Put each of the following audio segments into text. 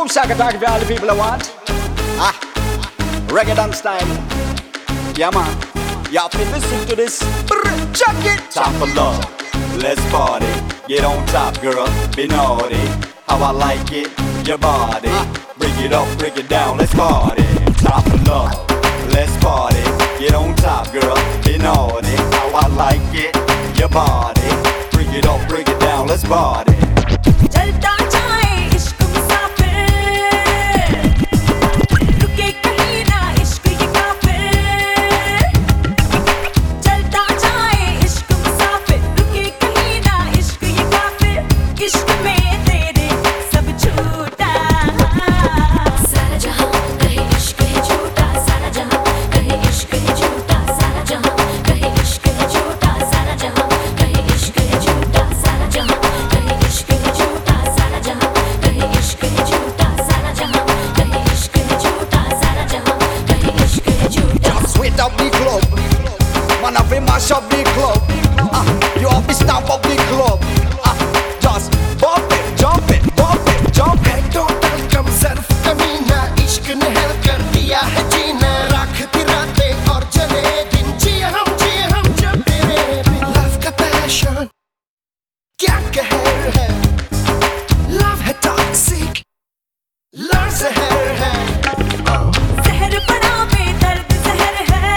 Shaka talk for all the people I want. Ah, reggae dance style. Yeah man, y'all feel listen to this. Check it. Time for love, let's party. Get on top, girl, be naughty. How I like it, your body. Break it up, break it down, let's party. Time for love, let's party. Get on top, girl, be naughty. How I like it, your body. Break it up, break it down, let's party. चलता जाए इश्क मुसाफिर, रुके कहीं ना इश्क ये काफिर। चलता जाए इश्क मुसाफिर, रुके कहीं ना इश्क ये काफिर। इश्क में तेरे सब छूटा, सारा जहां कहे इश्क है झूठा, सारा जहां कहे इश्क है झूठा, सारा जहां कहे इश्क है झूठा, सारा जहां कहे इश्क है झूठा, सारा जहां कहे इश्क है झूठा, सारा जहां कहे इश्क है झूठा, सारा जहां कहे इश्क है झूठा, सारा जहां कहे इश्क है झूठा। Just sweet up the club, man up and mash up the club. You have to stamp up the club. Just bump it, jump it, bump it, jump it. Total कम सर्फ कमीना, इश्क ने हल कर दिया है जीना। राखती रातें और जले दिन, जिए हम जब तेरे बिन। लव का पैशन क्या कहर है, लव है टॉक्सिक, लव जहर है। जहर पड़ा बेदर्द जहर है,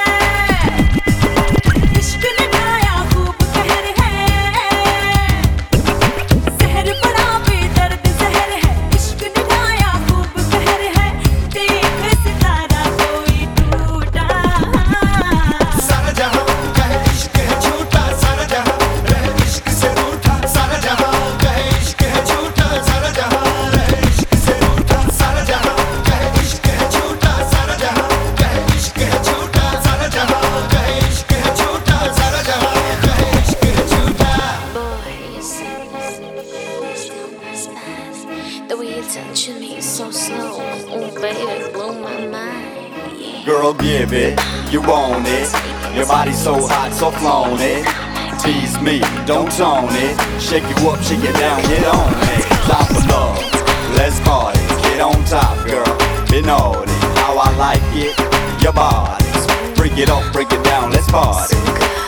इश्क ने ढाया खूब कहर है। जहर पड़ा बेदर्द जहर है, इश्क ने ढाया खूब कहर है। देख सितारा कोई टूटा, सारा जहां कहे इश्क है झूठा, सारा जहां रहे इश्क से रूठा, सारा जहां कहे इश्क है झूठा, सारा जहां रहे इश्क से रूठा, सारा जहां कहे इश्क है झूठा, सारा जहां कहे इश्क है झूठा, सारा जहां कहे इश्क है झूठा, सारा जहां कहे इश्क है झूठा। Boy, you see, the way you're touching me so slow. Oh, baby, blow my mind. Yeah. Girl, give it, you want it. Your body's so hot, so flown it. Tease me, don't tone it. Shake you up, shake it down, get on it. Time for love, let's party. Get on top, girl, be naughty. How I like it, your body. Break it up, break it down, let's party.